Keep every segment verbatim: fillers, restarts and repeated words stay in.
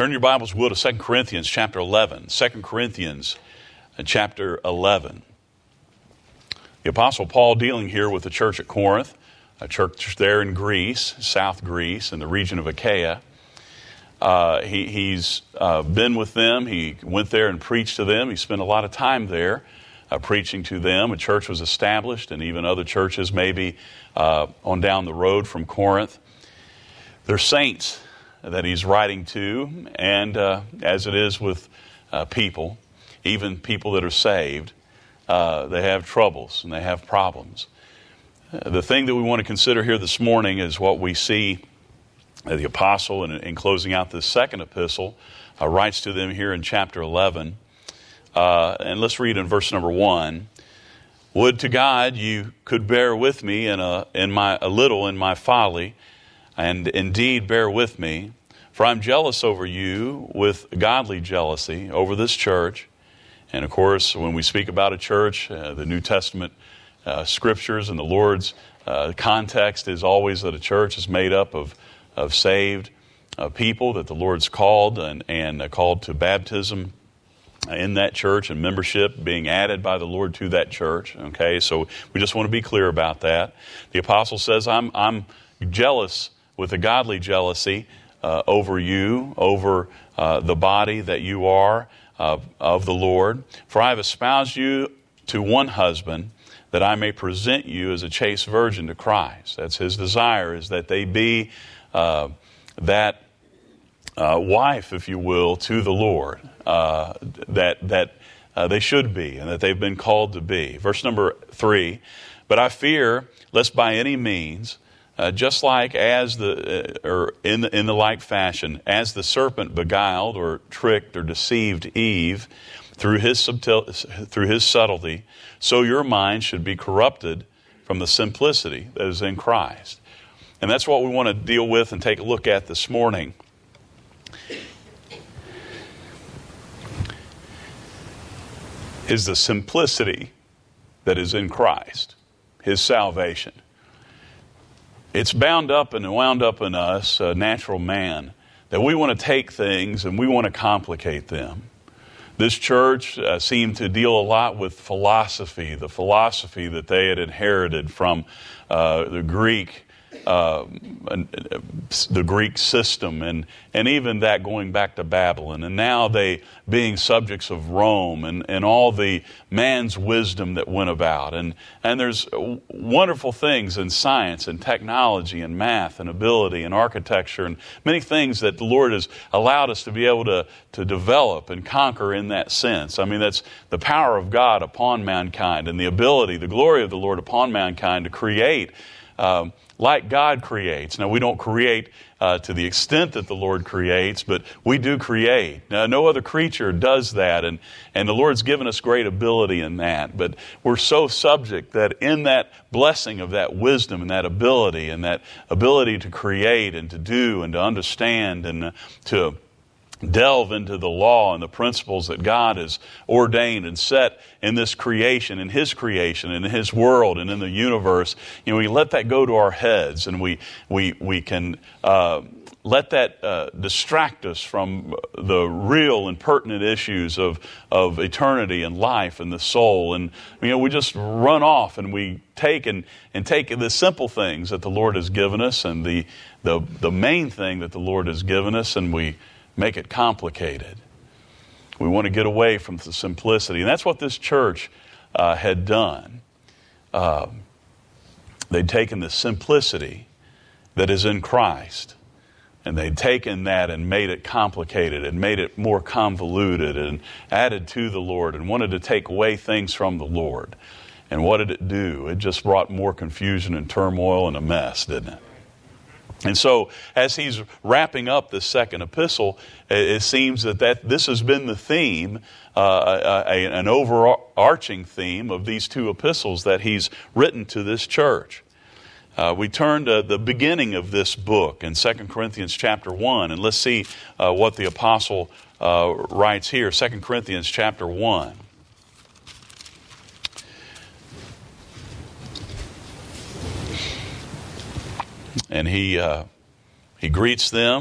Turn your Bibles, will, to Second Corinthians chapter eleven. Second Corinthians chapter eleven. The Apostle Paul dealing here with the church at Corinth, a church there in Greece, South Greece, in the region of Achaia. Uh, he, he's uh, been with them. He went there and preached to them. He spent a lot of time there uh, preaching to them. A church was established, and even other churches maybe uh, on down the road from Corinth. They're saints that he's writing to, and uh, as it is with uh, people, even people that are saved, uh, they have troubles and they have problems. Uh, the thing that we want to consider here this morning is what we see uh, the apostle, in, in closing out this second epistle, uh, writes to them here in chapter eleven. Uh, and let's read in verse number one. Would to God you could bear with me in a, in my, a little in my folly, and indeed bear with me, for I'm jealous over you with godly jealousy over this church. And of course, when we speak about a church, uh, the New Testament uh, scriptures and the Lord's uh, context is always that a church is made up of, of saved uh, people that the Lord's called and, and uh, called to baptism in that church and membership being added by the Lord to that church. Okay, so we just want to be clear about that. The apostle says, I'm, I'm jealous with a godly jealousy uh, over you, over uh, the body that you are uh, of the Lord. For I have espoused you to one husband, that I may present you as a chaste virgin to Christ. That's his desire, is that they be uh, that uh, wife, if you will, to the Lord, uh, that that uh, they should be, and that they've been called to be. Verse number three, but I fear lest by any means, Uh, just like as the, uh, or in the, in the like fashion, as the serpent beguiled or tricked or deceived Eve through his subtil, through his subtlety, so your mind should be corrupted from the simplicity that is in Christ. And that's what we want to deal with and take a look at this morning. Is the simplicity that is in Christ, his salvation. It's bound up and wound up in us, a natural man, that we want to take things and we want to complicate them. This church uh, seemed to deal a lot with philosophy, the philosophy that they had inherited from uh, the Greek, uh, the Greek system, and and even that going back to Babylon, and now they being subjects of Rome, and, and all the man's wisdom that went about, and and there's wonderful things in science and technology and math and ability and architecture and many things that the Lord has allowed us to be able to to develop and conquer in that sense. I mean, that's the power of God upon mankind, and the ability, the glory of the Lord upon mankind to create um, like God creates. Now, we don't create uh, to the extent that the Lord creates, but we do create. Now, no other creature does that, and, and the Lord's given us great ability in that. But we're so subject that in that blessing of that wisdom and that ability and that ability to create and to do and to understand and uh, to delve into the law and the principles that God has ordained and set in this creation, in His creation, in His world, and in the universe. You know, we let that go to our heads, and we we we can uh, let that uh, distract us from the real and pertinent issues of of eternity and life and the soul. And you know, we just run off and we take and and take the simple things that the Lord has given us, and the the the main thing that the Lord has given us, and we make it complicated. We want to get away from the simplicity. And that's what this church uh, had done. Uh, they'd taken the simplicity that is in Christ, and they'd taken that and made it complicated and made it more convoluted and added to the Lord and wanted to take away things from the Lord. And what did it do? It just brought more confusion and turmoil and a mess, didn't it? And so, as he's wrapping up this second epistle, it seems that, that this has been the theme, uh, a, an overarching theme of these two epistles that he's written to this church. Uh, we turn to the beginning of this book in Second Corinthians chapter one, and let's see uh, what the apostle uh, writes here. Second Corinthians chapter one. And he uh, he greets them.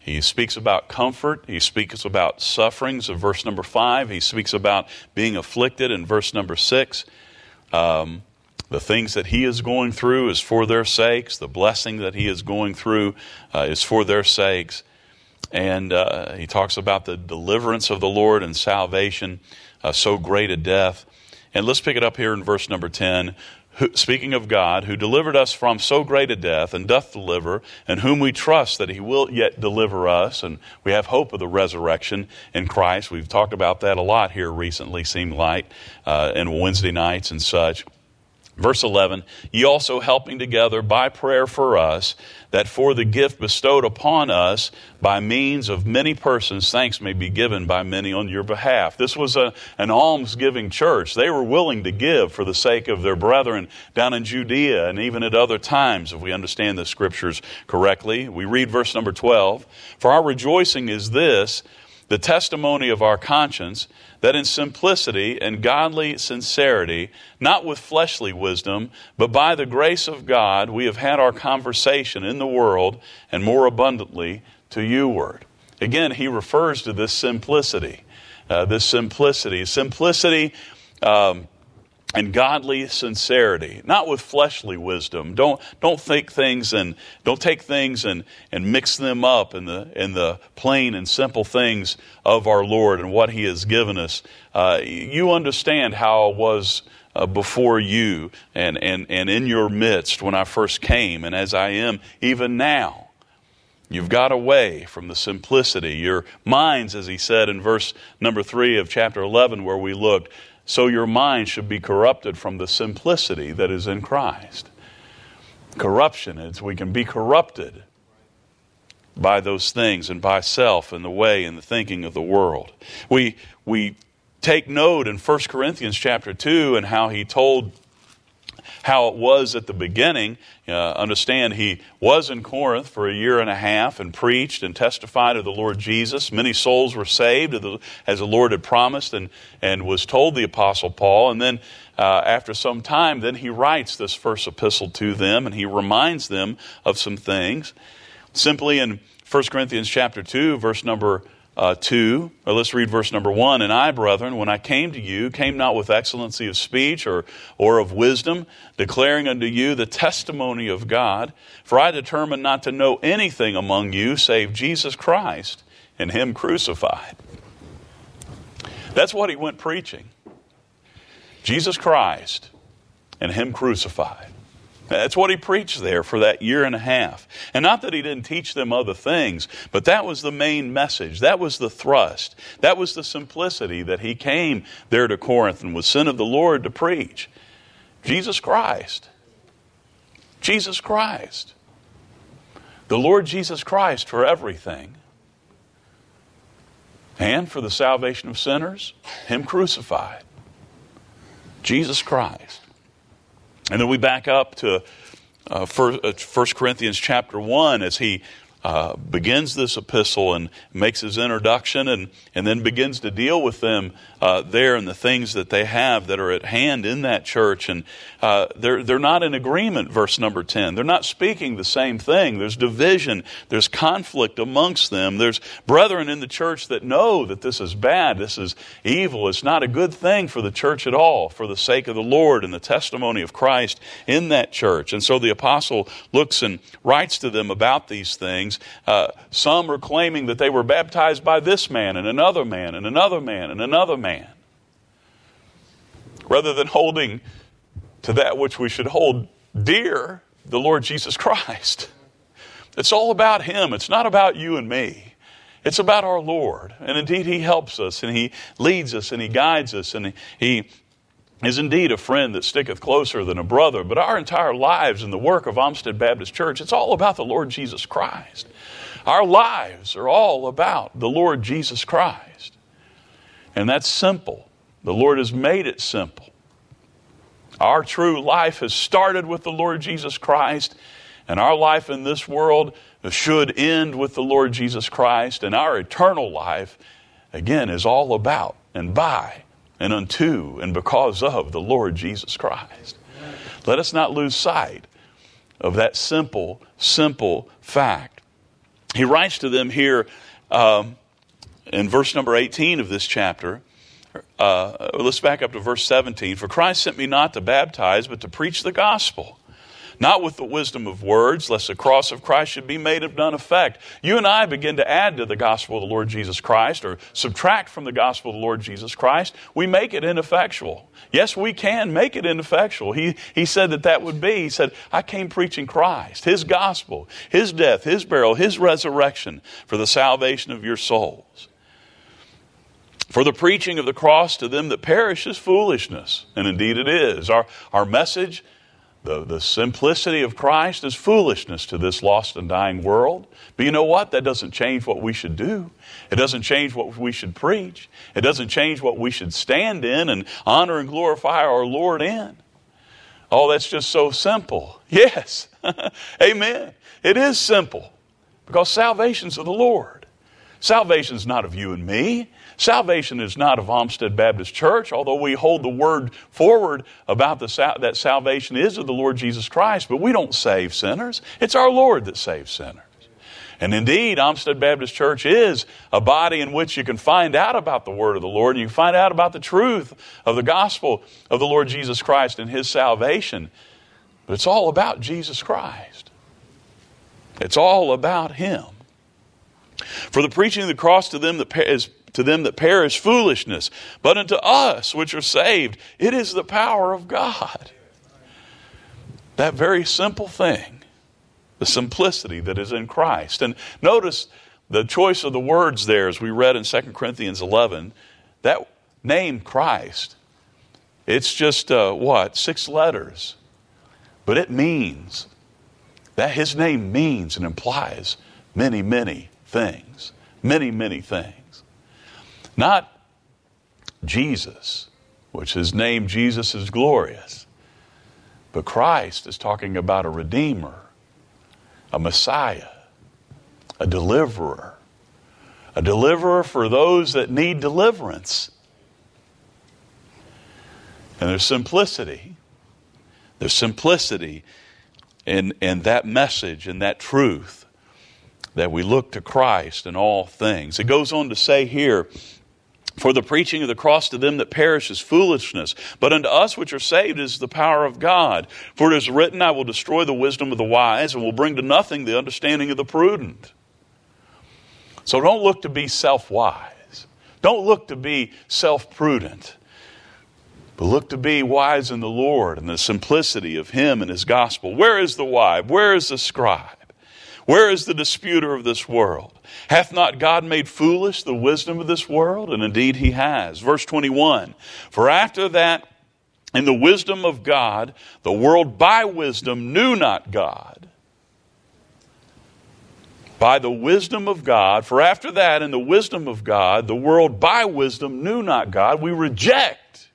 He speaks about comfort. He speaks about sufferings in verse number five. He speaks about being afflicted in verse number six. Um, the things that he is going through is for their sakes. The blessing that he is going through uh, is for their sakes. And uh, he talks about the deliverance of the Lord and salvation, uh, so great a death. And let's pick it up here in verse number ten. Who, speaking of God, who delivered us from so great a death, and doth deliver, and whom we trust that he will yet deliver us, and we have hope of the resurrection in Christ. We've talked about that a lot here recently, seemed like, uh, in Wednesday nights and such. Verse eleven, ye also helping together by prayer for us, that for the gift bestowed upon us by means of many persons, thanks may be given by many on your behalf. This was a, an almsgiving church. They were willing to give for the sake of their brethren down in Judea and even at other times, if we understand the scriptures correctly. We read verse number twelve, for our rejoicing is this, the testimony of our conscience, that in simplicity and godly sincerity, not with fleshly wisdom, but by the grace of God, we have had our conversation in the world, and more abundantly to you-ward. Again, he refers to this simplicity, uh, this simplicity, simplicity um, and godly sincerity, not with fleshly wisdom. Don't don't think things and don't take things and, and mix them up in the in the plain and simple things of our Lord and what He has given us. Uh, you understand how it was uh, before you and, and, and in your midst when I first came, and as I am even now. You've got away from the simplicity. Your minds, as he said in verse number three of chapter eleven, where we looked, so your mind should be corrupted from the simplicity that is in Christ. Corruption is we can be corrupted by those things and by self and the way and the thinking of the world. We we take note in First Corinthians chapter two and how he told how it was at the beginning. Uh, understand, he was in Corinth for a year and a half and preached and testified of the Lord Jesus. Many souls were saved as the Lord had promised and, and was told the Apostle Paul. And then uh, after some time, then he writes this first epistle to them and he reminds them of some things. Simply in First Corinthians chapter two, verse number Uh, two, or let's read verse number one. And I, brethren, when I came to you, came not with excellency of speech or, or of wisdom, declaring unto you the testimony of God. For I determined not to know anything among you save Jesus Christ and Him crucified. That's what he went preaching. Jesus Christ and Him crucified. That's what he preached there for that year and a half. And not that he didn't teach them other things, but that was the main message. That was the thrust. That was the simplicity that he came there to Corinth and was sent of the Lord to preach. Jesus Christ. Jesus Christ. The Lord Jesus Christ for everything. And for the salvation of sinners, Him crucified. Jesus Christ. And then we back up to uh, First Corinthians chapter one as he uh, begins this epistle and makes his introduction and, and then begins to deal with them uh, there and the things that they have that are at hand in that church. And uh, they're, they're not in agreement, verse number ten. They're not speaking the same thing. There's division. There's conflict amongst them. There's brethren in the church that know that this is bad. This is evil. It's not a good thing for the church at all, for the sake of the Lord and the testimony of Christ in that church. And so the apostle looks and writes to them about these things. Uh, some are claiming that they were baptized by this man and another man and another man and another man. Rather than holding to that which we should hold dear, the Lord Jesus Christ. It's all about Him. It's not about you and me. It's about our Lord. And indeed, He helps us and He leads us and He guides us and He is indeed a friend that sticketh closer than a brother. But our entire lives and the work of Olmsted Baptist Church, it's all about the Lord Jesus Christ. Our lives are all about the Lord Jesus Christ. And that's simple. The Lord has made it simple. Our true life has started with the Lord Jesus Christ, and our life in this world should end with the Lord Jesus Christ, and our eternal life, again, is all about and by and unto and because of the Lord Jesus Christ. Let us not lose sight of that simple, simple fact. he writes to them here um, in verse number eighteen of this chapter. Uh, let's back up to verse seventeen. For Christ sent me not to baptize, but to preach the gospel, not with the wisdom of words, lest the cross of Christ should be made of none effect. You and I begin to add to the gospel of the Lord Jesus Christ, or subtract from the gospel of the Lord Jesus Christ, we make it ineffectual. Yes, we can make it ineffectual. He, he said that that would be. He said, I came preaching Christ, His gospel, His death, His burial, His resurrection for the salvation of your souls. For the preaching of the cross to them that perish is foolishness. And indeed it is. Our, our message, the, the simplicity of Christ, is foolishness to this lost and dying world. But you know what? That doesn't change what we should do. It doesn't change what we should preach. It doesn't change what we should stand in and honor and glorify our Lord in. Oh, that's just so simple. Yes. Amen. It is simple. Because salvation's of the Lord. Salvation's not of you and me. Salvation is not of Olmsted Baptist Church, although we hold the word forward about the, that salvation is of the Lord Jesus Christ, but we don't save sinners. It's our Lord that saves sinners. And indeed, Olmsted Baptist Church is a body in which you can find out about the word of the Lord, and you can find out about the truth of the gospel of the Lord Jesus Christ and His salvation. But it's all about Jesus Christ. It's all about Him. For the preaching of the cross to them that is to them that perish foolishness, but unto us which are saved, it is the power of God. That very simple thing, the simplicity that is in Christ. And notice the choice of the words there, as we read in Second Corinthians eleven, that name Christ, it's just uh, what? Six letters. But it means, that His name means and implies many, many things. Many, many things. Not Jesus, which His name Jesus is glorious. But Christ is talking about a Redeemer, a Messiah, a deliverer. A deliverer for those that need deliverance. And there's simplicity. There's simplicity in, in that message and that truth, that we look to Christ in all things. It goes on to say here, for the preaching of the cross to them that perish is foolishness, but unto us which are saved is the power of God. For it is written, I will destroy the wisdom of the wise, and will bring to nothing the understanding of the prudent. So don't look to be self-wise. Don't look to be self-prudent. But look to be wise in the Lord and the simplicity of Him and His gospel. Where is the wise? Where is the scribe? Where is the disputer of this world? Hath not God made foolish the wisdom of this world? And indeed He has. Verse twenty-one, for after that, in the wisdom of God, the world by wisdom knew not God. By the wisdom of God, for after that, in the wisdom of God, the world by wisdom knew not God. We reject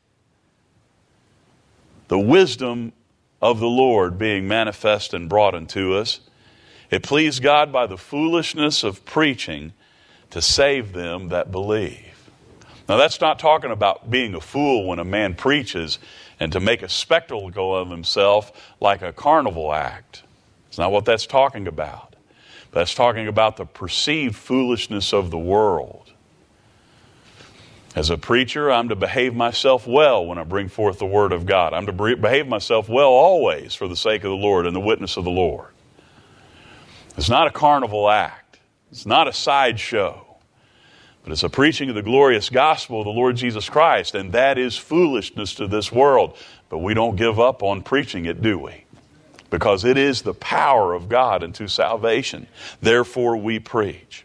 the wisdom of the Lord being manifest and brought unto us. It pleased God by the foolishness of preaching to save them that believe. Now that's not talking about being a fool when a man preaches and to make a spectacle of himself like a carnival act. It's not what that's talking about. That's talking about the perceived foolishness of the world. As a preacher, I'm to behave myself well when I bring forth the word of God. I'm to behave myself well always for the sake of the Lord and the witness of the Lord. It's not a carnival act. It's not a sideshow. But it's a preaching of the glorious gospel of the Lord Jesus Christ, and that is foolishness to this world. But we don't give up on preaching it, do we? Because it is the power of God unto salvation. Therefore we preach.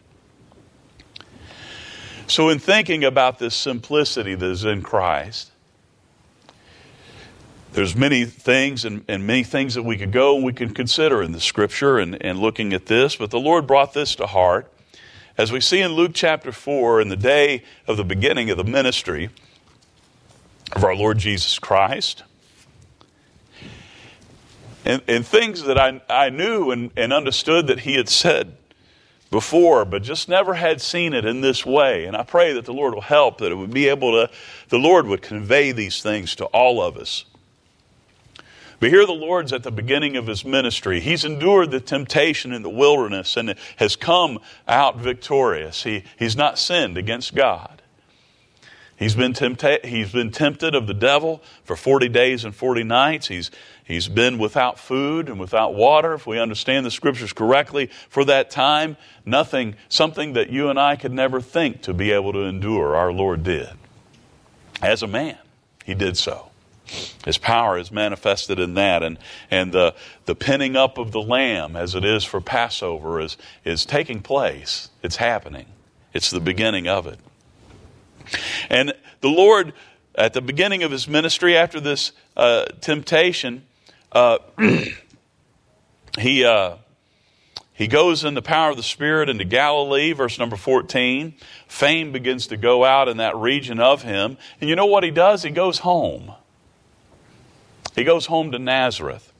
So in thinking about this simplicity that is in Christ, there's many things and, and many things that we could go and we can consider in the Scripture and, and looking at this. But the Lord brought this to heart. As we see in Luke chapter four, in the day of the beginning of the ministry of our Lord Jesus Christ, and, and things that I, I knew and, and understood that He had said before, but just never had seen it in this way. And I pray that the Lord will help, that it would be able to, the Lord would convey these things to all of us. But here the Lord's at the beginning of his ministry. He's endured the temptation in the wilderness and has come out victorious. He, he's not sinned against God. He's been, tempta- he's been tempted of the devil for forty days and forty nights. He's, he's been without food and without water, if we understand the Scriptures correctly, for that time. Nothing, something that you and I could never think to be able to endure, our Lord did. As a man, he did so. His power is manifested in that. And, and the, the pinning up of the lamb, as it is for Passover, is, is taking place. It's happening. It's the beginning of it. And the Lord, at the beginning of his ministry, after this uh, temptation, uh, he, uh, he goes in the power of the Spirit into Galilee, verse number fourteen. Fame begins to go out in that region of him. And you know what he does? He goes home. He goes home to Nazareth.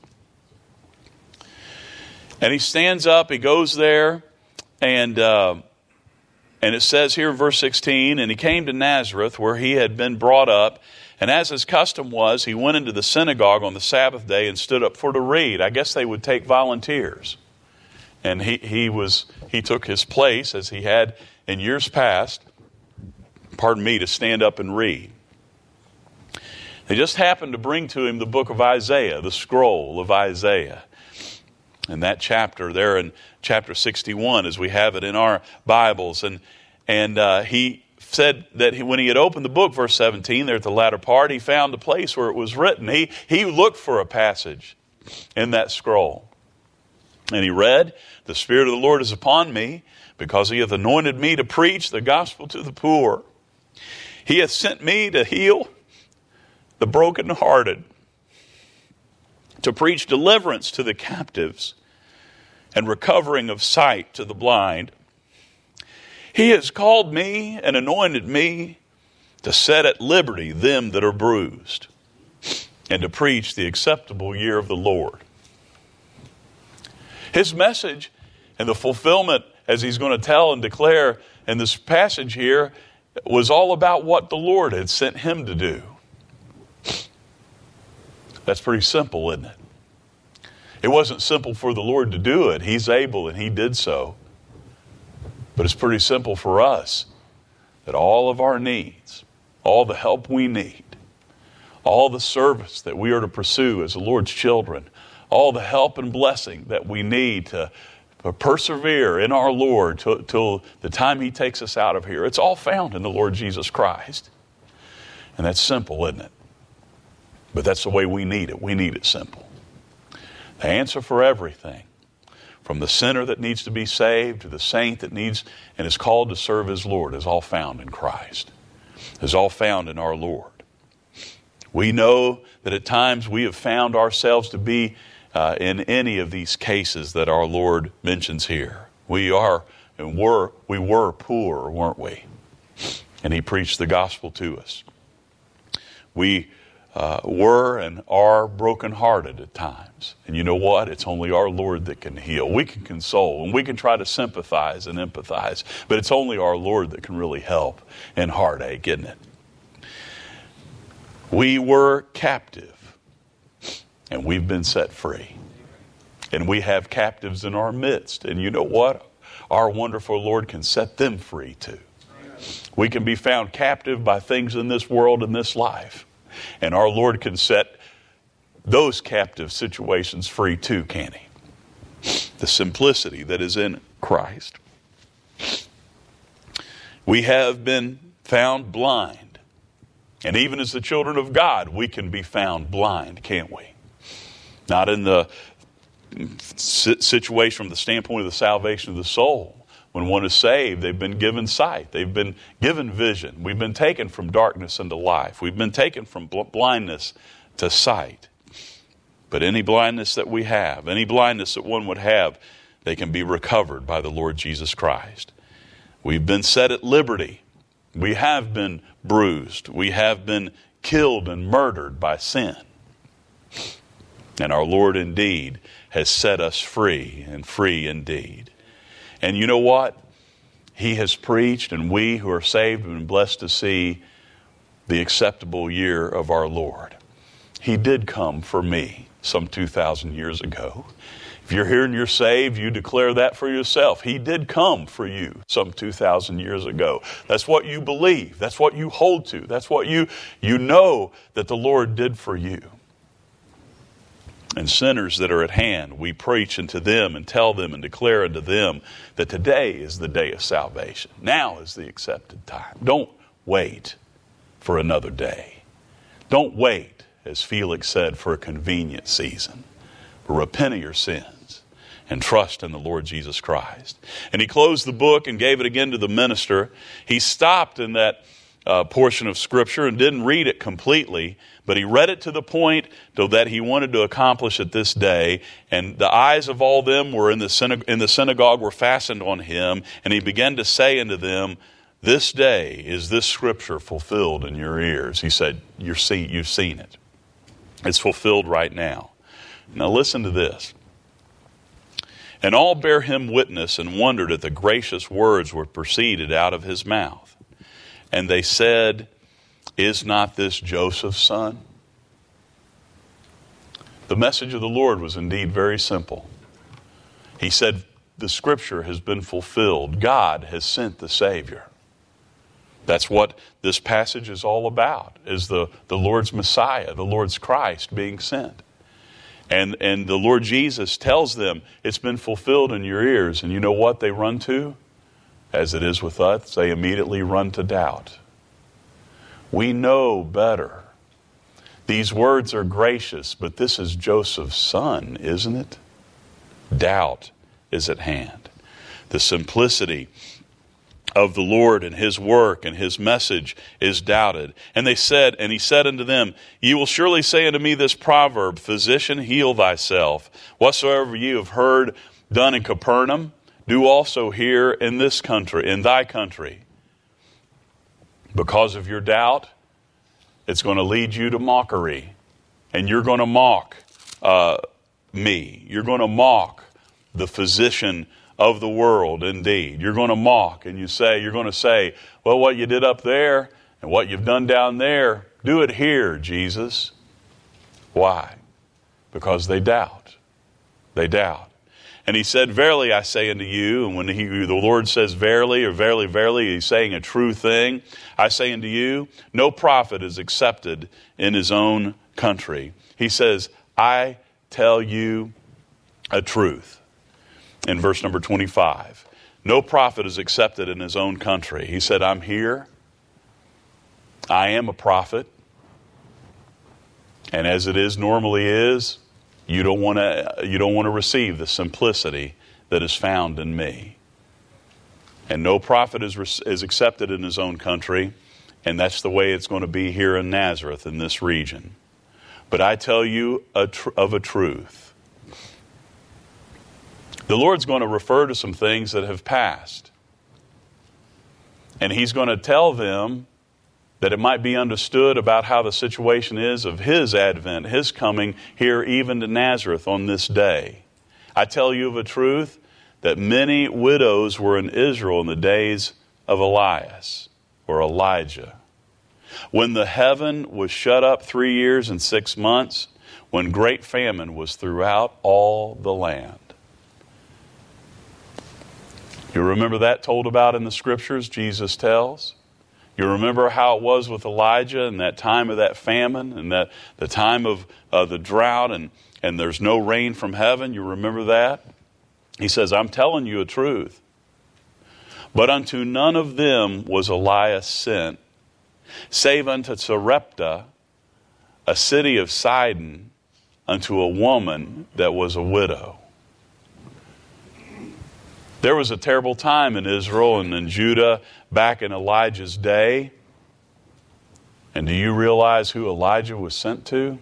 And he stands up, he goes there, and uh, and it says here in verse sixteen, and he came to Nazareth where he had been brought up, and as his custom was, he went into the synagogue on the Sabbath day and stood up for to read. I guess they would take volunteers. And he, he was he took his place, as he had in years past, pardon me, to stand up and read. They just happened to bring to him the book of Isaiah, the scroll of Isaiah. And that chapter there in chapter sixty-one, as we have it in our Bibles. And and uh, he said that he, when he had opened the book, verse seventeen, there at the latter part, he found the place where it was written. He, he looked for a passage in that scroll. And he read, "The Spirit of the Lord is upon me, because he hath anointed me to preach the gospel to the poor. He hath sent me to heal the brokenhearted, to preach deliverance to the captives, and recovering of sight to the blind. He has called me and anointed me to set at liberty them that are bruised, and to preach the acceptable year of the Lord." His message and the fulfillment, as he's going to tell and declare in this passage here, was all about what the Lord had sent him to do. That's pretty simple, isn't it? It wasn't simple for the Lord to do it. He's able, and he did so. But it's pretty simple for us that all of our needs, all the help we need, all the service that we are to pursue as the Lord's children, all the help and blessing that we need to persevere in our Lord till, till the time he takes us out of here, it's all found in the Lord Jesus Christ. And that's simple, isn't it? But that's the way we need it. We need it simple. The answer for everything, from the sinner that needs to be saved to the saint that needs and is called to serve his Lord, is all found in Christ. Is all found in our Lord. We know that at times we have found ourselves to be uh, in any of these cases that our Lord mentions here. We are and were we were poor, weren't we? And he preached the gospel to us. We Uh, were and are brokenhearted at times. And you know what? It's only our Lord that can heal. We can console and we can try to sympathize and empathize, but it's only our Lord that can really help in heartache, isn't it? We were captive and we've been set free. And we have captives in our midst. And you know what? Our wonderful Lord can set them free too. We can be found captive by things in this world and this life. And our Lord can set those captive situations free too, can he? The simplicity that is in Christ. We have been found blind. And even as the children of God, we can be found blind, can't we? Not in the situation from the standpoint of the salvation of the soul. When one is saved, they've been given sight. They've been given vision. We've been taken from darkness into life. We've been taken from blindness to sight. But any blindness that we have, any blindness that one would have, they can be recovered by the Lord Jesus Christ. We've been set at liberty. We have been bruised. We have been killed and murdered by sin. And our Lord indeed has set us free, and free indeed. And you know what? He has preached, and we who are saved have been blessed to see the acceptable year of our Lord. He did come for me. some two thousand years ago. If you're here and you're saved, you declare that for yourself. He did come for you some two thousand years ago. That's what you believe. That's what you hold to. That's what you, you know that the Lord did for you. And sinners that are at hand, we preach unto them and tell them and declare unto them that today is the day of salvation. Now is the accepted time. Don't wait for another day. Don't wait, as Felix said, for a convenient season. But repent of your sins and trust in the Lord Jesus Christ. And he closed the book and gave it again to the minister. He stopped in that uh, portion of Scripture and didn't read it completely, but he read it to the point that he wanted to accomplish it this day. And the eyes of all them were in the synagogue, in the synagogue were fastened on him. And he began to say unto them, this day is this Scripture fulfilled in your ears. He said, You're see, you've seen it. It's fulfilled right now. Now listen to this. And all bare him witness and wondered at the gracious words which proceeded out of his mouth. And they said, is not this Joseph's son? The message of the Lord was indeed very simple. He said, the Scripture has been fulfilled. God has sent the Savior. That's what this passage is all about, is the, the Lord's Messiah, the Lord's Christ being sent. And, and the Lord Jesus tells them, it's been fulfilled in your ears. And you know what they run to? As it is with us, they immediately run to doubt. We know better. These words are gracious, but this is Joseph's son, isn't it? Doubt is at hand. The simplicity of the Lord and his work and his message is doubted. And they said, and he said unto them, ye will surely say unto me this proverb, physician, heal thyself. Whatsoever you have heard done in Capernaum, do also here in this country, in thy country. Because of your doubt, it's going to lead you to mockery. And you're going to mock uh, me. You're going to mock the physician of the world, indeed. You're going to mock and you say, you're going to say, well, what you did up there and what you've done down there, do it here, Jesus. Why? Because they doubt. They doubt. And he said, verily I say unto you, and when he, the Lord says verily or verily, verily, he's saying a true thing. I say unto you, no prophet is accepted in his own country. He says, I tell you a truth. In verse number twenty-five, no prophet is accepted in his own country. He said, I'm here. I am a prophet. And as it is normally is, You don't want to, you don't want to receive the simplicity that is found in me. And no prophet is, is accepted in his own country, and that's the way it's going to be here in Nazareth, in this region. But I tell you a tr- of a truth. The Lord's going to refer to some things that have passed. And he's going to tell them that it might be understood about how the situation is of his advent, his coming here even to Nazareth on this day. I tell you of a truth that many widows were in Israel in the days of Elias or Elijah, when the heaven was shut up three years and six months, when great famine was throughout all the land. You remember that told about in the Scriptures, Jesus tells? You remember how it was with Elijah and that time of that famine and that the time of uh, the drought and, and there's no rain from heaven. You remember that? He says, I'm telling you a truth. But unto none of them was Elias sent, save unto Sarepta, a city of Sidon, unto a woman that was a widow. There was a terrible time in Israel and in Judah back in Elijah's day. And do you realize who Elijah was sent to?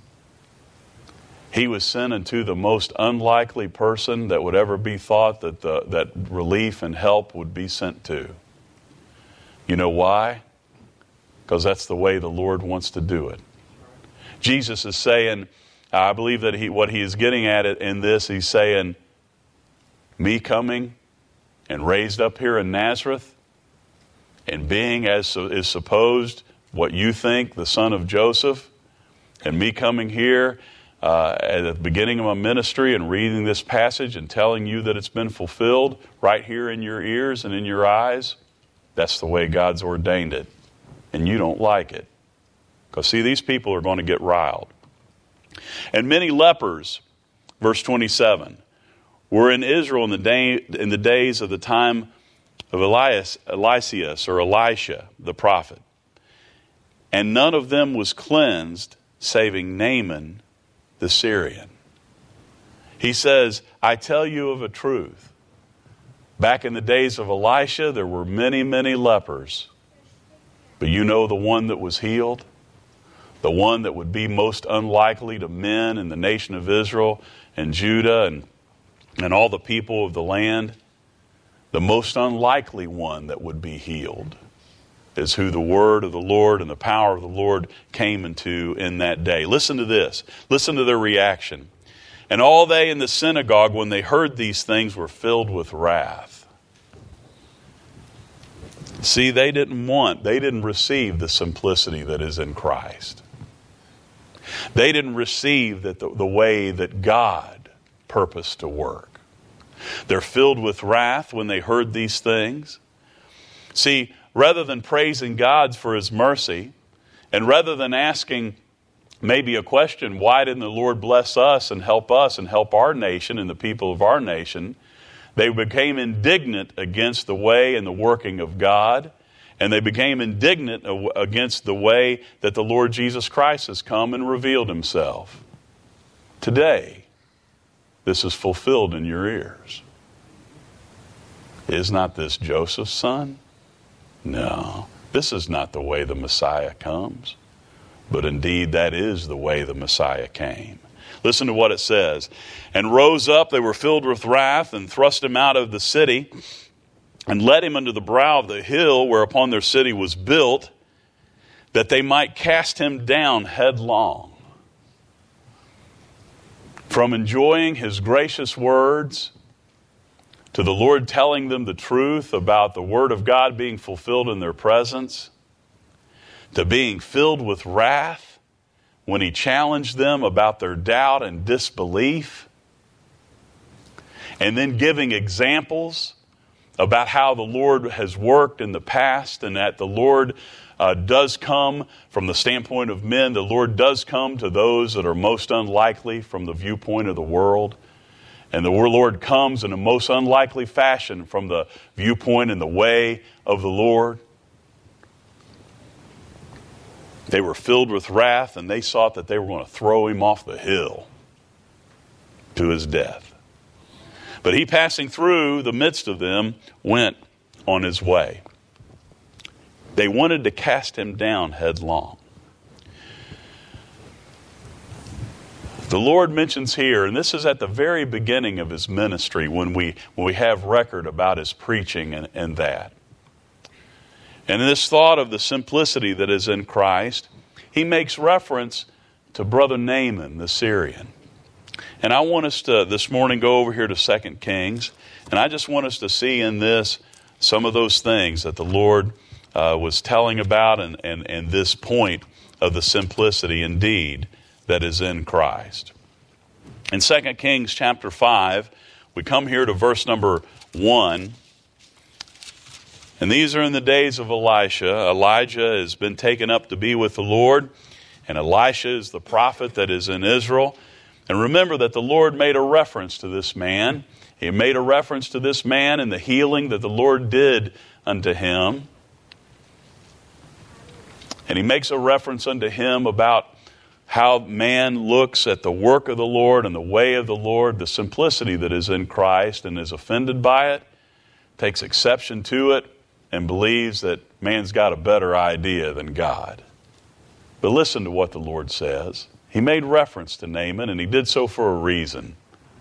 He was sent unto the most unlikely person that would ever be thought that the, that relief and help would be sent to. You know why? Because that's the way the Lord wants to do it. Jesus is saying, I believe that he, what he is getting at it in this, he's saying, me coming and raised up here in Nazareth and being as is supposed what you think, the son of Joseph, and me coming here uh, at the beginning of my ministry and reading this passage and telling you that it's been fulfilled right here in your ears and in your eyes, that's the way God's ordained it. And you don't like it. Because see, these people are going to get riled. And many lepers, verse twenty-seven, were in Israel in the day in the days of the time of Elias, Eliseus or Elisha, the prophet. And none of them was cleansed, saving Naaman the Syrian. He says, I tell you of a truth. Back in the days of Elisha, there were many, many lepers. But you know the one that was healed? The one that would be most unlikely to men in the nation of Israel and Judah and, and all the people of the land? The most unlikely one that would be healed is who the word of the Lord and the power of the Lord came into in that day. Listen to this. Listen to their reaction. And all they in the synagogue, when they heard these things, were filled with wrath. See, they didn't want, they didn't receive the simplicity that is in Christ. They didn't receive that the, the way that God purposed to work. They're filled with wrath when they heard these things. See, rather than praising God for His mercy, and rather than asking maybe a question, why didn't the Lord bless us and help us and help our nation and the people of our nation, they became indignant against the way and the working of God, and they became indignant against the way that the Lord Jesus Christ has come and revealed Himself. Today, this is fulfilled in your ears. Is not this Joseph's son? No, this is not the way the Messiah comes. But indeed, that is the way the Messiah came. Listen to what it says. And rose up, they were filled with wrath, and thrust him out of the city, and led him unto the brow of the hill whereupon their city was built, that they might cast him down headlong. From enjoying His gracious words, to the Lord telling them the truth about the Word of God being fulfilled in their presence, to being filled with wrath when He challenged them about their doubt and disbelief, and then giving examples about how the Lord has worked in the past, and that the Lord uh, does come from the standpoint of men. The Lord does come to those that are most unlikely from the viewpoint of the world. And the Lord comes in a most unlikely fashion from the viewpoint and the way of the Lord. They were filled with wrath, and they thought that they were going to throw Him off the hill to His death. But He, passing through the midst of them, went on His way. They wanted to cast Him down headlong. The Lord mentions here, and this is at the very beginning of His ministry when we, when we have record about His preaching and, and that. And in this thought of the simplicity that is in Christ, He makes reference to Brother Naaman the Syrian. And I want us to, this morning, go over here to Second Kings, and I just want us to see in this some of those things that the Lord uh, was telling about, and, and, and this point of the simplicity indeed that is in Christ. In Second Kings chapter five, we come here to verse number one. And these are in the days of Elisha. Elijah has been taken up to be with the Lord, and Elisha is the prophet that is in Israel. And remember that the Lord made a reference to this man. He made a reference to this man and the healing that the Lord did unto him. And He makes a reference unto him about how man looks at the work of the Lord and the way of the Lord, the simplicity that is in Christ, and is offended by it, takes exception to it, and believes that man's got a better idea than God. But listen to what the Lord says. He made reference to Naaman, and He did so for a reason.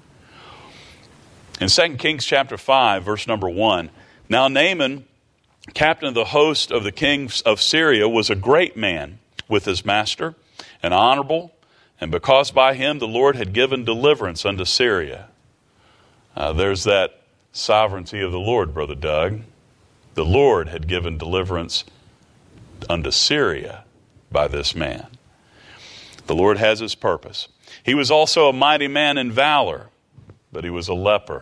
In Second Kings chapter five, verse number one, now Naaman, captain of the host of the king of Syria, was a great man with his master, and honorable, and because by him the Lord had given deliverance unto Syria. Uh, there's that sovereignty of the Lord, Brother Doug. The Lord had given deliverance unto Syria by this man. The Lord has His purpose. He was also a mighty man in valor, but he was a leper.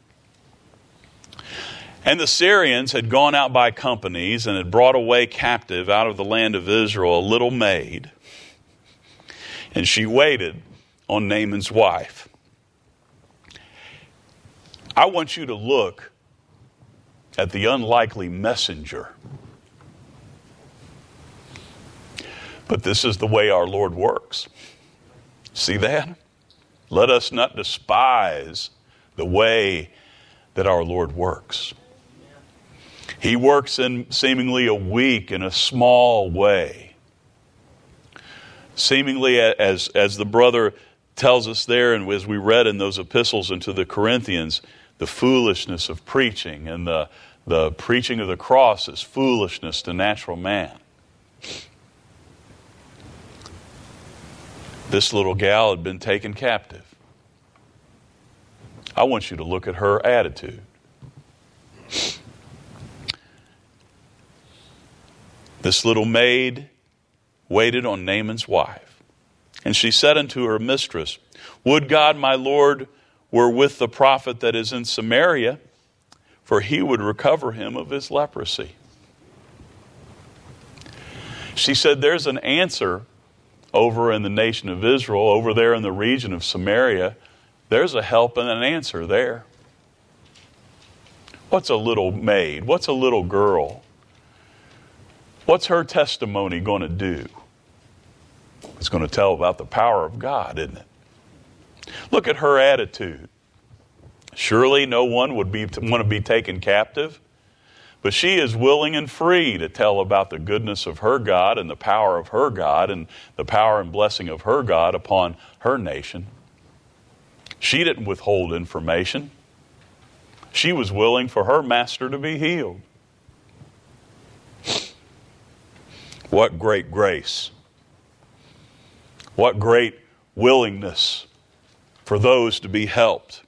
And the Syrians had gone out by companies and had brought away captive out of the land of Israel a little maid. And she waited on Naaman's wife. I want you to look at the unlikely messenger. But this is the way our Lord works. See that? Let us not despise the way that our Lord works. He works in seemingly a weak and a small way. Seemingly, as, as the brother tells us there, and as we read in those epistles into the Corinthians, the foolishness of preaching, and the, the preaching of the cross is foolishness to natural man. This little gal had been taken captive. I want you to look at her attitude. This little maid waited on Naaman's wife. And she said unto her mistress, Would God my Lord were with the prophet that is in Samaria, for he would recover him of his leprosy. She said, there's an answer over in the nation of Israel, over there in the region of Samaria. There's a help and an answer there. What's a little maid? What's a little girl? What's her testimony going to do? It's going to tell about the power of God, isn't it? Look at her attitude. Surely no one would be, want to be taken captive, but she is willing and free to tell about the goodness of her God and the power of her God and the power and blessing of her God upon her nation. She didn't withhold information. She was willing for her master to be healed. What great grace. What great willingness for those to be helped.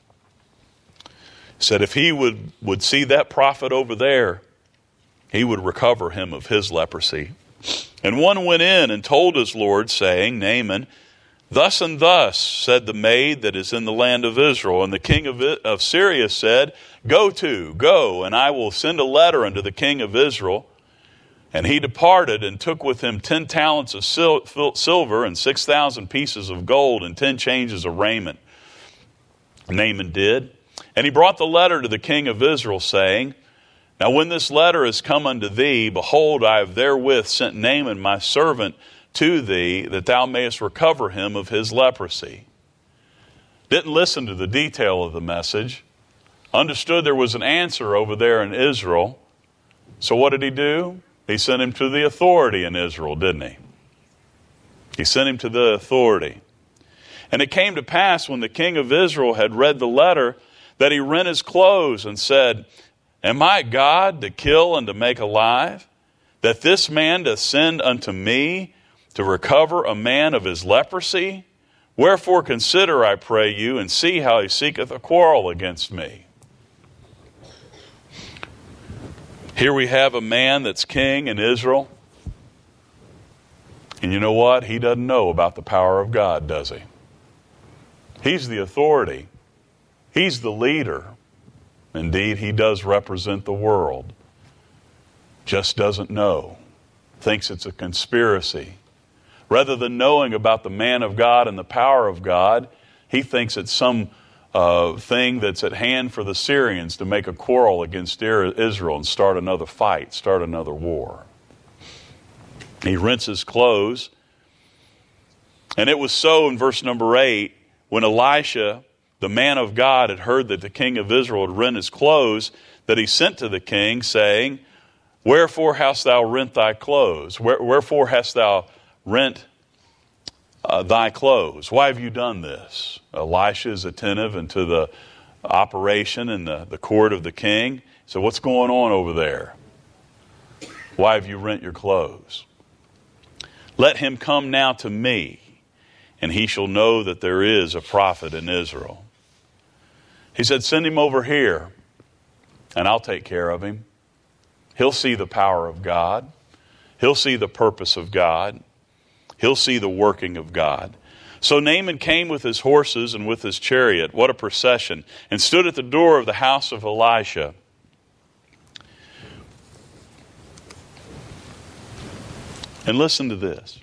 Said if he would, would see that prophet over there, he would recover him of his leprosy. And one went in and told his Lord, saying, Naaman, thus and thus said the maid that is in the land of Israel. And the king of, of Syria said, Go to, go, and I will send a letter unto the king of Israel. And he departed and took with him ten talents of sil- silver and six thousand pieces of gold and ten changes of raiment. Naaman did. And he brought the letter to the king of Israel, saying, Now when this letter is come unto thee, behold, I have therewith sent Naaman my servant to thee, that thou mayest recover him of his leprosy. Didn't listen to the detail of the message. Understood there was an answer over there in Israel. So what did he do? He sent him to the authority in Israel, didn't he? He sent him to the authority. And it came to pass when the king of Israel had read the letter that he rent his clothes and said, Am I God to kill and to make alive? That this man doth send unto me to recover a man of his leprosy? Wherefore consider, I pray you, and see how he seeketh a quarrel against me. Here we have a man that's king in Israel. And you know what? He doesn't know about the power of God, does he? He's the authority. He's the leader. Indeed, he does represent the world. Just doesn't know. Thinks it's a conspiracy. Rather than knowing about the man of God and the power of God, he thinks it's some uh, thing that's at hand for the Syrians to make a quarrel against Israel and start another fight, start another war. He rents his clothes. And it was so in verse number eight, when Elisha, the man of God, had heard that the king of Israel had rent his clothes, that he sent to the king, saying, Wherefore hast thou rent thy clothes? Wherefore hast thou rent uh, thy clothes? Why have you done this? Elisha is attentive into the operation in the, the court of the king. So what's going on over there? Why have you rent your clothes? Let him come now to me, and he shall know that there is a prophet in Israel. He said, send him over here, and I'll take care of him. He'll see the power of God. He'll see the purpose of God. He'll see the working of God. So Naaman came with his horses and with his chariot, what a procession, and stood at the door of the house of Elisha. And listen to this.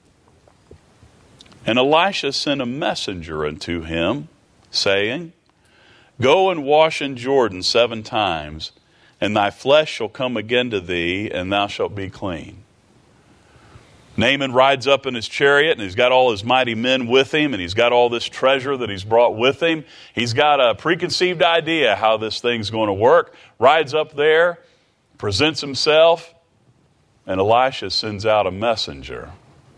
And Elisha sent a messenger unto him, saying, Go and wash in Jordan seven times, and thy flesh shall come again to thee, and thou shalt be clean. Naaman rides up in his chariot, and he's got all his mighty men with him, and he's got all this treasure that he's brought with him. He's got a preconceived idea how this thing's going to work. Rides up there, presents himself, and Elisha sends out a messenger.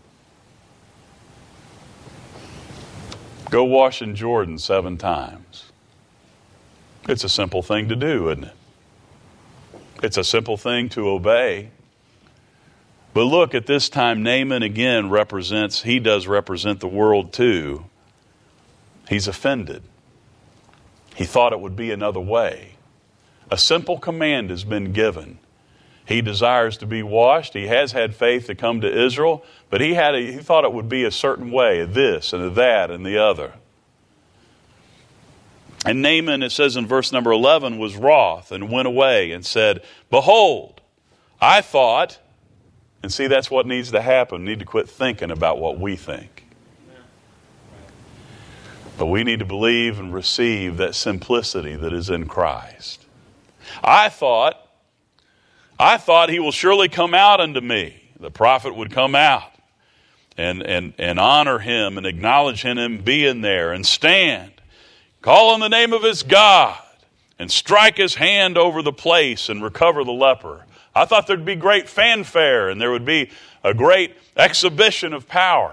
Go wash in Jordan seven times. It's a simple thing to do, isn't it? It's a simple thing to obey. But look, at this time, Naaman again represents, he does represent the world too. He's offended. He thought it would be another way. A simple command has been given. He desires to be washed. He has had faith to come to Israel, but he had a, he thought it would be a certain way, this and that and the other. And Naaman, it says in verse number eleven, was wroth and went away and said, Behold, I thought, and see, that's what needs to happen. We need to quit thinking about what we think. But we need to believe and receive that simplicity that is in Christ. I thought, I thought he will surely come out unto me. The prophet would come out and, and, and honor him and acknowledge him being there and stand, call on the name of his God, and strike his hand over the place and recover the leper. I thought there'd be great fanfare and there would be a great exhibition of power.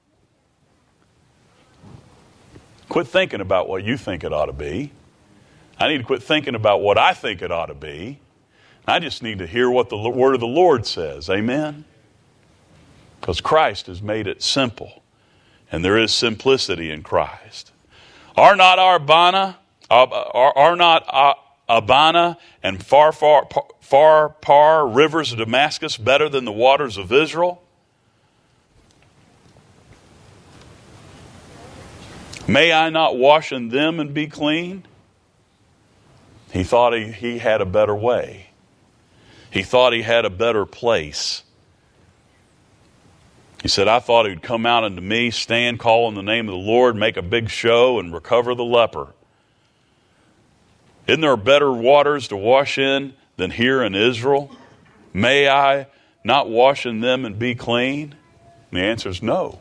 Quit thinking about what you think it ought to be. I need to quit thinking about what I think it ought to be. I just need to hear what the word of the Lord says. Amen? Because Christ has made it simple. And there is simplicity in Christ. Are not Arbana, are, are not Abana and far, far, far, par rivers of Damascus better than the waters of Israel? May I not wash in them and be clean? He thought he, he had a better way. He thought he had a better place. He said, I thought he would come out unto me, stand, call on the name of the Lord, make a big show, and recover the leper. Isn't there better waters to wash in than here in Israel? May I not wash in them and be clean? And the answer is no.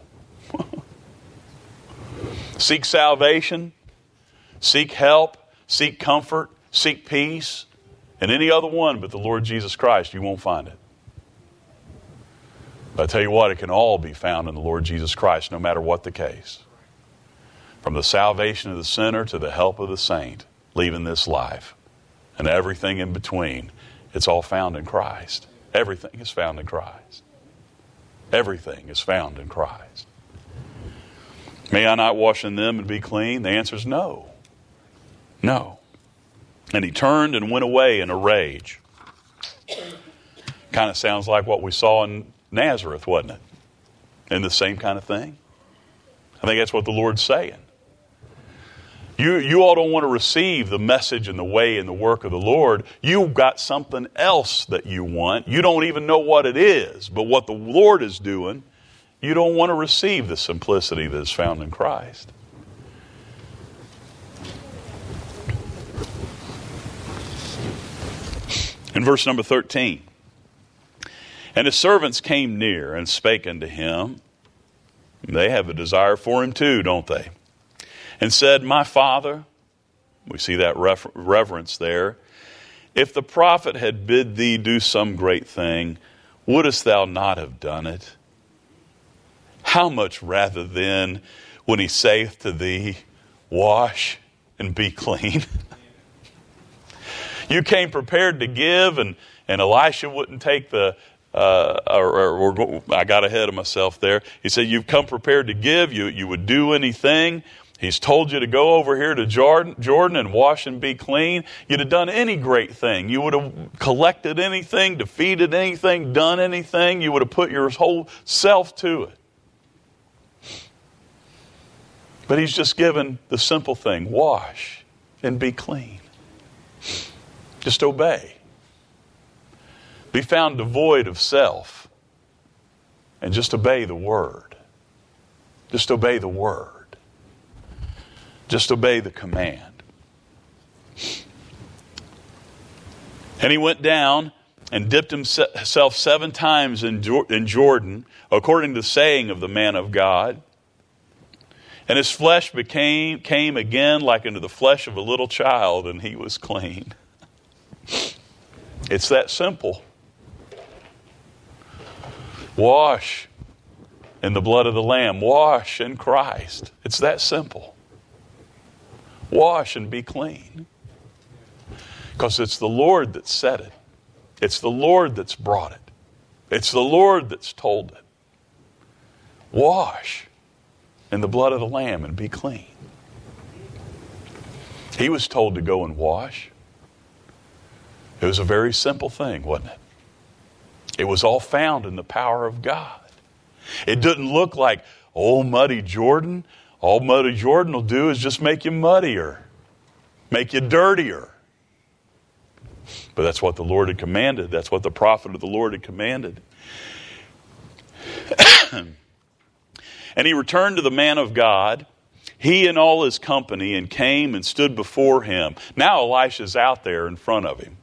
Seek salvation, seek help, seek comfort, seek peace, and any other one but the Lord Jesus Christ, you won't find it. But I tell you what, it can all be found in the Lord Jesus Christ, no matter what the case. From the salvation of the sinner to the help of the saint, leaving this life, and everything in between, it's all found in Christ. Everything is found in Christ. Everything is found in Christ. May I not wash in them and be clean? The answer is no. No. And he turned and went away in a rage. Kind of sounds like what we saw in Nazareth, wasn't it? And the same kind of thing. I think that's what the Lord's saying. You, you all don't want to receive the message and the way and the work of the Lord. You've got something else that you want. You don't even know what it is. But what the Lord is doing, you don't want to receive the simplicity that is found in Christ. In verse number thirteen, and his servants came near and spake unto him. They have a desire for him too, don't they? And said, My father, we see that refer- reverence there, if the prophet had bid thee do some great thing, wouldest thou not have done it? How much rather then when he saith to thee, Wash and be clean? You came prepared to give, and, and Elisha wouldn't take the, uh, or, or, or I got ahead of myself there. He said, you've come prepared to give, you, you would do anything. He's told you to go over here to Jordan, Jordan and wash and be clean. You'd have done any great thing. You would have collected anything, defeated anything, done anything. You would have put your whole self to it. But he's just given the simple thing, wash and be clean. Just obey. Be found devoid of self and just obey the word. Just obey the word. Just obey the command. And he went down and dipped himself seven times in Jordan, according to the saying of the man of God. And his flesh became came again like unto the flesh of a little child, and he was clean. It's that simple. Wash in the blood of the Lamb. Wash in Christ. It's that simple. Wash and be clean. Because it's the Lord that said it. It's the Lord that's brought it. It's the Lord that's told it. Wash in the blood of the Lamb and be clean. He was told to go and wash. It was a very simple thing, wasn't it? It was all found in the power of God. It didn't look like, oh, muddy Jordan. All muddy Jordan will do is just make you muddier, make you dirtier. But that's what the Lord had commanded. That's what the prophet of the Lord had commanded. And he returned to the man of God, he and all his company, and came and stood before him. Now Elisha's out there in front of him.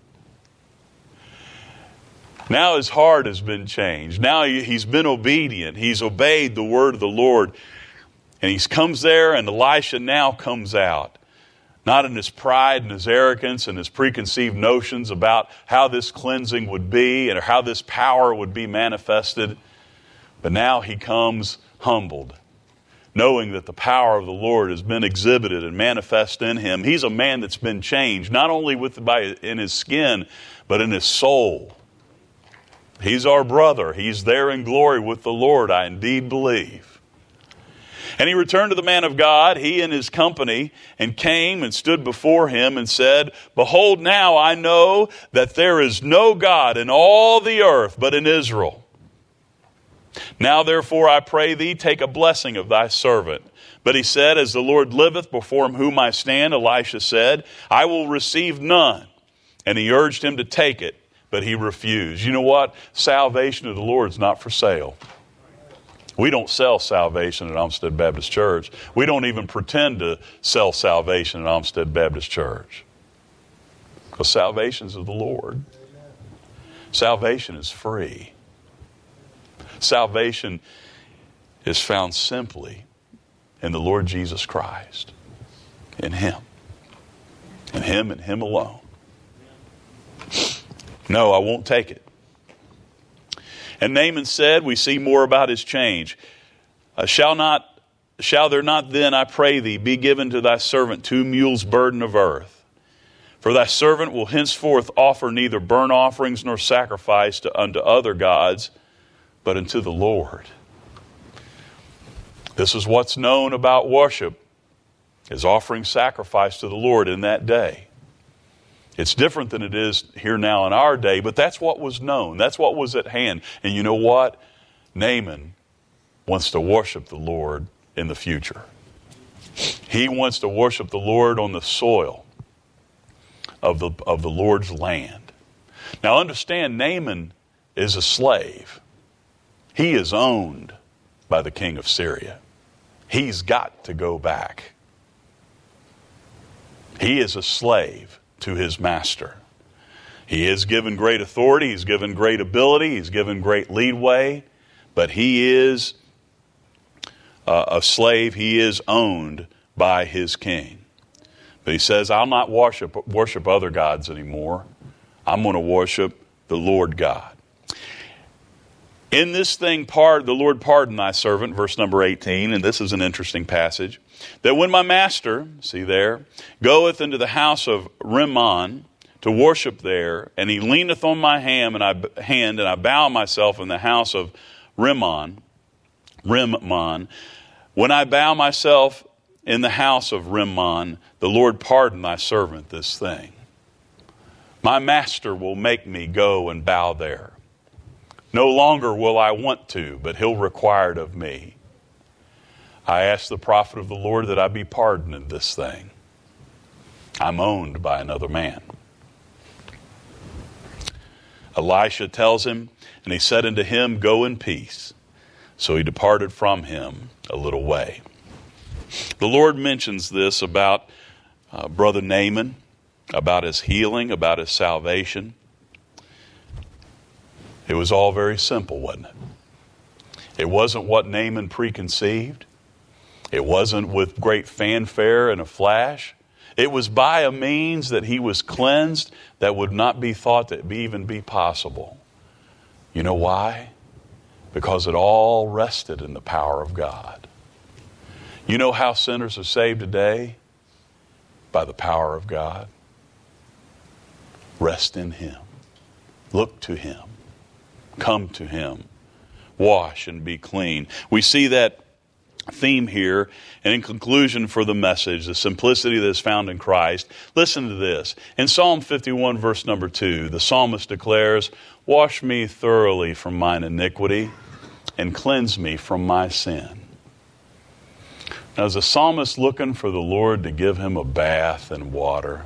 Now his heart has been changed. Now he's been obedient. He's obeyed the word of the Lord. And he comes there, and Elisha now comes out. Not in his pride and his arrogance and his preconceived notions about how this cleansing would be and how this power would be manifested. But now he comes humbled, knowing that the power of the Lord has been exhibited and manifest in him. He's a man that's been changed, not only with by in his skin, but in his soul. He's our brother. He's there in glory with the Lord, I indeed believe. And he returned to the man of God, he and his company, and came and stood before him and said, Behold, now I know that there is no God in all the earth but in Israel. Now therefore I pray thee, take a blessing of thy servant. But he said, As the Lord liveth, before whom I stand, Elisha said, I will receive none. And he urged him to take it, but he refused. You know what? Salvation of the Lord is not for sale. We don't sell salvation at Olmsted Baptist Church. We don't even pretend to sell salvation at Olmsted Baptist Church. Because salvation is of the Lord. Salvation is free. Salvation is found simply in the Lord Jesus Christ. In Him. In Him and Him alone. No, I won't take it. And Naaman said, we see more about his change. Uh, shall not, shall there not then, I pray thee, be given to thy servant two mules' burden of earth? For thy servant will henceforth offer neither burnt offerings nor sacrifice to, unto other gods, but unto the Lord. This is what's known about worship, is offering sacrifice to the Lord in that day. It's different than it is here now in our day, but that's what was known. That's what was at hand. And you know what? Naaman wants to worship the Lord in the future. He wants to worship the Lord on the soil of the, of the Lord's land. Now understand, Naaman is a slave. He is owned by the king of Syria. He's got to go back. He is a slave to his master. He is given great authority, he's given great ability, he's given great leadway, but he is uh, a slave, he is owned by his king. But he says, I'll not worship, worship other gods anymore. I'm going to worship the Lord God. In this thing, part the Lord pardon thy servant, verse number eighteen, and this is an interesting passage, that when my master, see there, goeth into the house of Rimmon to worship there, and he leaneth on my hand, and I hand, and I bow myself in the house of Rimmon, Rimmon. When I bow myself in the house of Rimmon, the Lord pardon thy servant this thing. My master will make me go and bow there. No longer will I want to, but he'll require it of me. I asked the prophet of the Lord that I be pardoned in this thing. I'm owned by another man. Elisha tells him, and he said unto him, Go in peace. So he departed from him a little way. The Lord mentions this about uh, Brother Naaman, about his healing, about his salvation. It was all very simple, wasn't it? It wasn't what Naaman preconceived. It wasn't with great fanfare and a flash. It was by a means that he was cleansed that would not be thought to be, even be possible. You know why? Because it all rested in the power of God. You know how sinners are saved today? By the power of God. Rest in Him. Look to Him. Come to Him. Wash and be clean. We see that theme here, and in conclusion for the message, the simplicity that is found in Christ. Listen to this. In Psalm fifty-one, verse number two, the psalmist declares, Wash me thoroughly from mine iniquity and cleanse me from my sin. Now, is the psalmist looking for the Lord to give him a bath and water?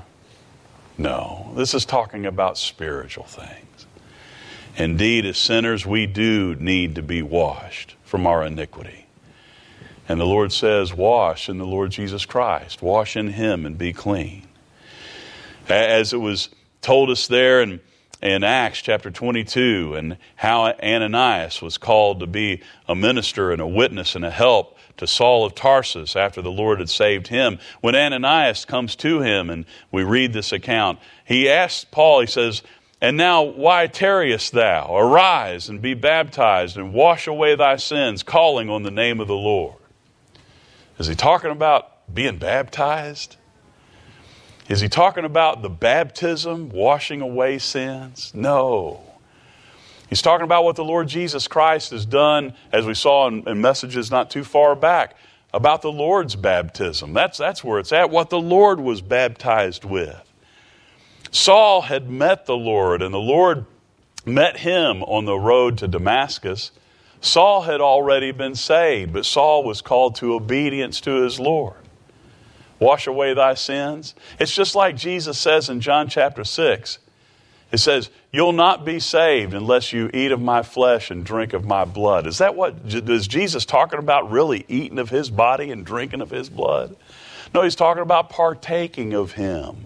No. This is talking about spiritual things. Indeed, as sinners, we do need to be washed from our iniquity. And the Lord says, wash in the Lord Jesus Christ. Wash in Him and be clean. As it was told us there in, in Acts chapter twenty-two, and how Ananias was called to be a minister and a witness and a help to Saul of Tarsus after the Lord had saved him. When Ananias comes to him, and we read this account, he asks Paul, he says, And now why tarriest thou? Arise and be baptized and wash away thy sins, calling on the name of the Lord. Is he talking about being baptized? Is he talking about the baptism, washing away sins? No. He's talking about what the Lord Jesus Christ has done, as we saw in, in messages not too far back, about the Lord's baptism. That's, that's where it's at, what the Lord was baptized with. Saul had met the Lord, and the Lord met him on the road to Damascus. Saul had already been saved, but Saul was called to obedience to his Lord. Wash away thy sins. It's just like Jesus says in John chapter six. It says, you'll not be saved unless you eat of my flesh and drink of my blood. Is that what, is Jesus talking about really eating of His body and drinking of His blood? No, He's talking about partaking of Him.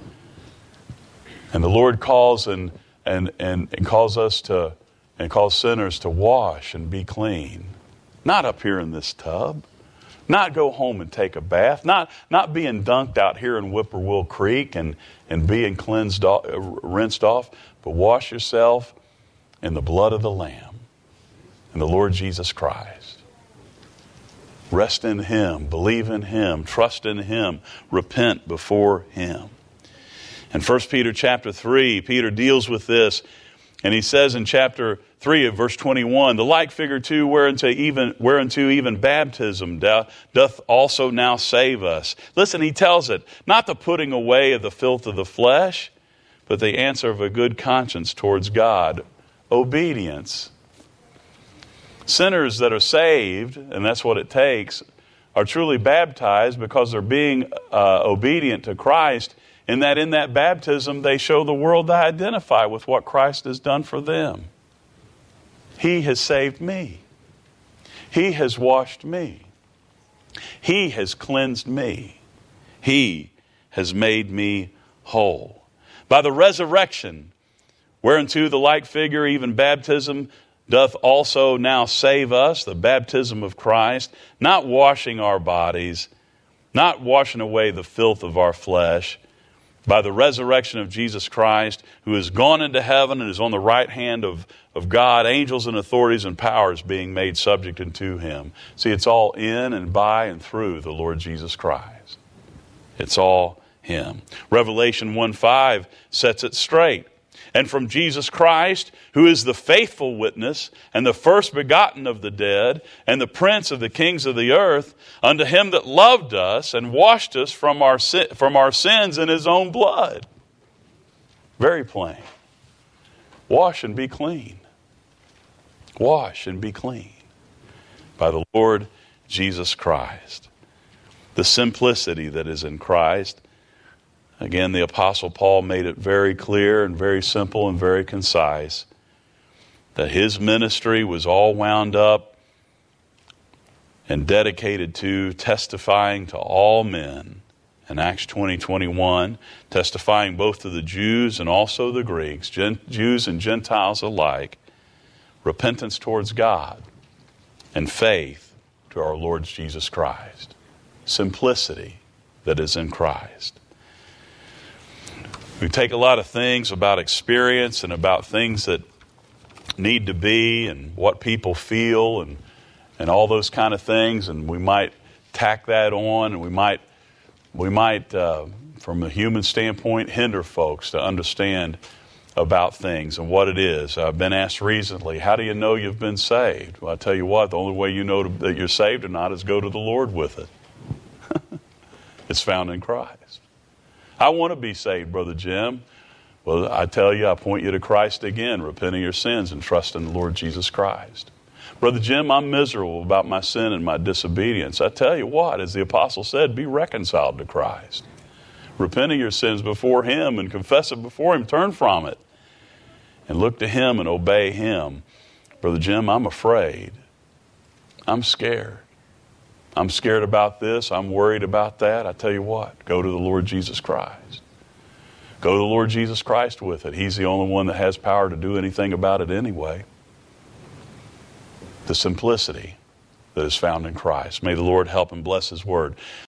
And the Lord calls and, and, and, and calls us to, and calls sinners to wash and be clean. Not up here in this tub. Not go home and take a bath. Not, not being dunked out here in Whippoorwill Creek and, and being cleansed off, rinsed off. But wash yourself in the blood of the Lamb and the Lord Jesus Christ. Rest in Him. Believe in Him. Trust in Him. Repent before Him. In First Peter chapter three, Peter deals with this. And he says in chapter three of verse twenty-one, the like figure too, whereunto even, whereunto even baptism doth, doth also now save us. Listen, he tells it, not the putting away of the filth of the flesh, but the answer of a good conscience towards God. Obedience. Sinners that are saved, and that's what it takes, are truly baptized because they're being uh, obedient to Christ, in that in that baptism they show the world to identify with what Christ has done for them. He has saved me. He has washed me. He has cleansed me. He has made me whole. By the resurrection, whereunto the like figure, even baptism, doth also now save us, the baptism of Christ, not washing our bodies, not washing away the filth of our flesh, by the resurrection of Jesus Christ, who has gone into heaven and is on the right hand of, of God, angels and authorities and powers being made subject unto Him. See, it's all in and by and through the Lord Jesus Christ. It's all Him. Revelation one five sets it straight. And from Jesus Christ, who is the faithful witness and the first begotten of the dead and the prince of the kings of the earth, unto Him that loved us and washed us from our, sin, from our sins in His own blood. Very plain. Wash and be clean. Wash and be clean by the Lord Jesus Christ. The simplicity that is in Christ. Again, the Apostle Paul made it very clear and very simple and very concise that his ministry was all wound up and dedicated to testifying to all men. In Acts twenty, twenty-one, testifying both to the Jews and also the Greeks, Gen- Jews and Gentiles alike, repentance towards God and faith to our Lord Jesus Christ. Simplicity that is in Christ. We take a lot of things about experience and about things that need to be and what people feel and, and all those kind of things, and we might tack that on, and we might We might, uh, from a human standpoint, hinder folks to understand about things and what it is. I've been asked recently, how do you know you've been saved? Well, I tell you what, the only way you know to, that you're saved or not is go to the Lord with it. It's found in Christ. I want to be saved, Brother Jim. Well, I tell you, I point you to Christ again, repent of your sins and trust in the Lord Jesus Christ. Brother Jim, I'm miserable about my sin and my disobedience. I tell you what, as the apostle said, be reconciled to Christ. Repent of your sins before Him and confess it before Him. Turn from it and look to Him and obey Him. Brother Jim, I'm afraid. I'm scared. I'm scared about this. I'm worried about that. I tell you what, go to the Lord Jesus Christ. Go to the Lord Jesus Christ with it. He's the only one that has power to do anything about it anyway. The simplicity that is found in Christ. May the Lord help and bless His word.